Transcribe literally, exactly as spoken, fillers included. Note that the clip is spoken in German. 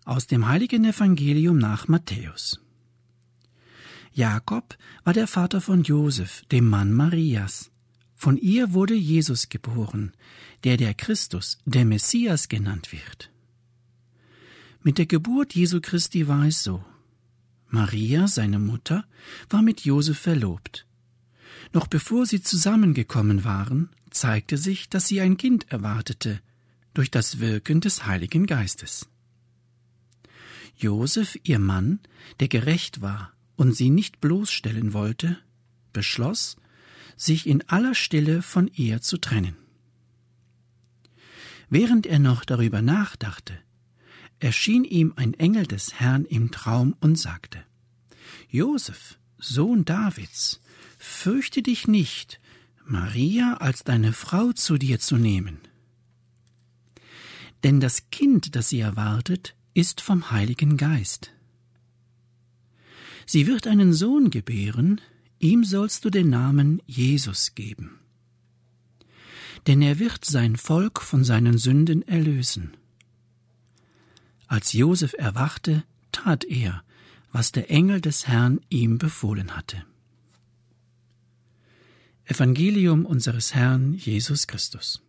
Aus dem heiligen Evangelium nach Matthäus. Jakob war der Vater von Josef, dem Mann Marias. Von ihr wurde Jesus geboren, der der Christus, der Messias genannt wird. Mit der Geburt Jesu Christi war es so. Maria, seine Mutter, war mit Josef verlobt. Noch bevor sie zusammengekommen waren, zeigte sich, dass sie ein Kind erwartete, durch das Wirken des Heiligen Geistes. Josef, ihr Mann, der gerecht war und sie nicht bloßstellen wollte, beschloss, sich in aller Stille von ihr zu trennen. Während er noch darüber nachdachte, erschien ihm ein Engel des Herrn im Traum und sagte: Josef, Sohn Davids, fürchte dich nicht, Maria als deine Frau zu dir zu nehmen. Denn das Kind, das sie erwartet, ist vom Heiligen Geist. Sie wird einen Sohn gebären, ihm sollst du den Namen Jesus geben. Denn er wird sein Volk von seinen Sünden erlösen. Als Josef erwachte, tat er, was der Engel des Herrn ihm befohlen hatte. Evangelium unseres Herrn Jesus Christus.